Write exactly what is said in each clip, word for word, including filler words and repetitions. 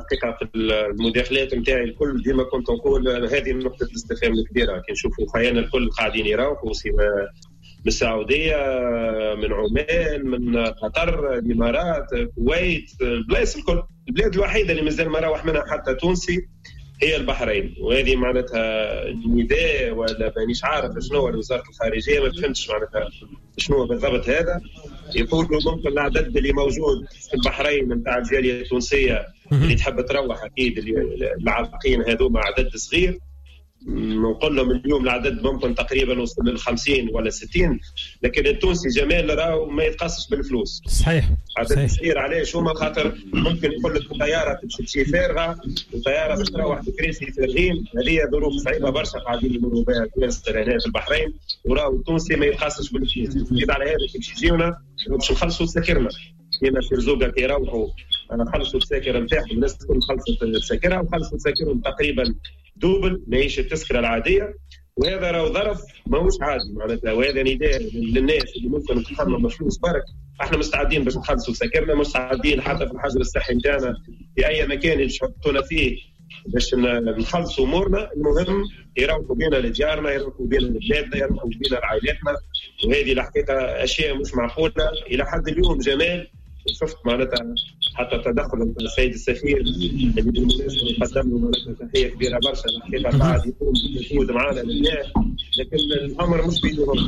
الحقيقه في المداخلات نتاعي الكل ديما كنت نقول هذه نقطه الاستفهام الكبيره. كي نشوفوا خيانا الكل قاعدين يراوحوا سواء من السعوديه، من عمان، من قطر، الامارات، الكويت، البلايص الكل. البلاد الوحيده اللي مازال ما روح منها حتى تونسي هي البحرين، وهذه معناتها نداء ولا مانيش عارف شنو وزاره الخارجيه ما فهمتش معناتها شنو بالضبط. هذا يقولوا ممكن العدد اللي موجود في البحرين نتاع الجاليه التونسيه اللي تحب تروح اكيد العراقيين هذوما عدد صغير. نقول لهم اليوم العدد ممكن تقريبا وصل لل خمسين ولا ستين، لكن التونسي جمال راهو ما يتقاسش بالفلوس. صحيح عدد صغير. علاش؟ هما خاطر ممكن يقول لك الطياره تمشي تمشي فارغه، والطياره باش تروح بكراسي فارغين. هذه ظروف صعيبه برشا قاعدين يمروا بها الناس هنا في البحرين، وراهو التونسي ما يتقاسش بالفلوس. زيد على هذا كي باش يجيونا باش نخلصوا تساكرنا كيما في رزوقه كي يروحوا انا خلصوا التساكر نتاعهم، الناس تكون خلصت تساكرها وخلصوا تساكرهم تقريبا دوبل ماهيش التذكره العاديه. وهذا راهو ظرف ماهوش عادي معناتها، وهذا نداء للناس اللي ممكن تخمم فلوس برك. احنا مستعدين باش نخلصوا سكرنا، مستعدين حتى في الحجر الصحي نتاعنا في اي مكان اللي يحطونا فيه باش نخلصوا امورنا. المهم يروحوا بينا لديارنا، يروحوا بينا لبلادنا، يروحوا بينا لعائلاتنا. وهذه الحقيقه اشياء مش معقوله الى حد اليوم. جمال شفت معناتها حتى تدخل السيد السفير اللي بالمناسبه نقدم له معناتها تحيه كبيره برشا. الحقيقه قاعد يكون موجود معنا لله، لكن الامر مش بيده هو،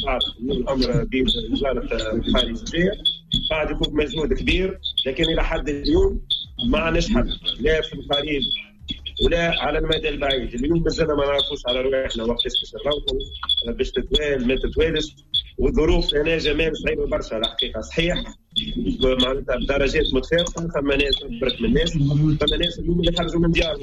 الامر بيد وزاره الخارجيه. قاعد يكون مجهود كبير، لكن الى حد اليوم ما نشحن لا في الخارج ولا على المدى البعيد. اليوم مازلنا ما نعرفوش على رواحنا وقتاش باش نروحوا باش تتوال ما تتوالش. والظروف هنا جمال صعيبه برشا الحقيقه. صحيح معناتها بدرجات متفاوته، ثم ناس برك من الناس، ثم ناس اليوم اللي خرجوا من ديارهم.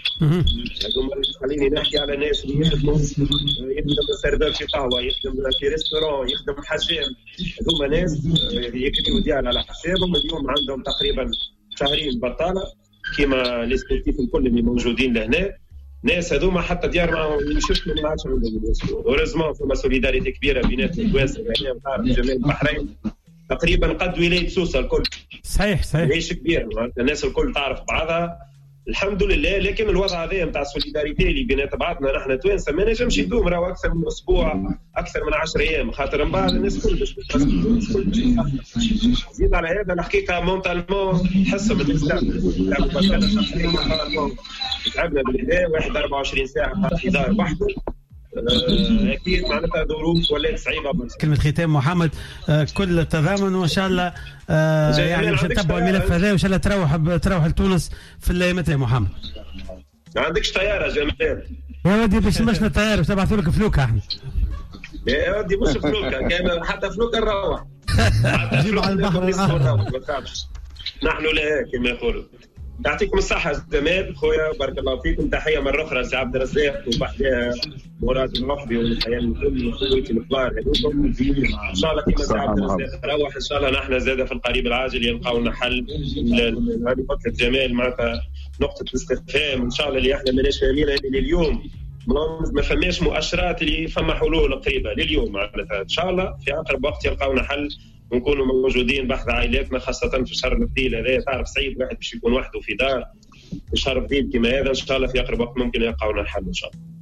هذوما خليني نحكي على ناس اللي يخدموا يخدم سيرفر في قهوه، يخدم في ريستورون، يخدم حجام. هذوما ناس يكتبوا ديار على حسابهم. اليوم عندهم تقريبا شهرين بطاله كيما لي سبورتيف الكل اللي موجودين لهنا. ناس هذوما حتى ديار معهم يمشيش ما عادش عندهم يوصلوا. اوريزمون فما سوليداريتي كبيره بينات التوانسه يعني وتعرف جمال البحرين تقريبا قد ولايه سوسه الكل. صحيح صحيح ليش كبير الناس الكل تعرف بعضها الحمد لله. لكن الوضع هذا نتاع السوليداريتي اللي بينات بعضنا نحن توانسه ما نجمش يدوم راهو اكثر من اسبوع، اكثر من عشرة ايام، خاطر من بعد الناس الكل باش زيد على هذا الحقيقه مونتالمون تحسهم الناس تعبنا بالهداء. واحد أربعة وعشرين ساعه قاعد في دار وحده، اكيد معناتها ظروف ولات صعيبه برشا. كلمه ختام محمد، آه كل التضامن وان شاء الله آه يعني باش نتبعوا الملف هذا وان شاء الله تروح تروح لتونس في الايامات يا محمد. ما عندكش طياره جمال؟ يا ودي باش نمشي الطياره باش نبعثوا لك فلوكه احنا. يا ودي مش فلوكه، كان حتى فلوكه نروح جيب على البحر نحن لا كما يقولوا. يعطيكم الصحة جمال خويا، بارك الله فيكم. تحية مرة أخرى لسي عبد الرزاق وبعدها مراد الرحبي والحياة الكل وخوتي الكبار هذوكم. إن شاء الله كما سي عبد الرزاق روح إن شاء الله نحن زادة في القريب العاجل يلقاو لنا حل. هذه قلت لك جمال معناتها نقطة الاستفهام إن شاء الله اللي احنا ماناش فاهمين لليوم. ما فماش مؤشرات اللي فما حلول قريبة لليوم معناتها. إن شاء الله في أقرب وقت يلقاونا حل ونكونوا موجودين بحث عائلاتنا، خاصة في شهر الفضيل هذا. تعرف صعيب واحد باش يكون وحده في دار في شهر الفضيل كما هذا. إن شاء الله في أقرب وقت ممكن يلقاونا الحل إن شاء الله.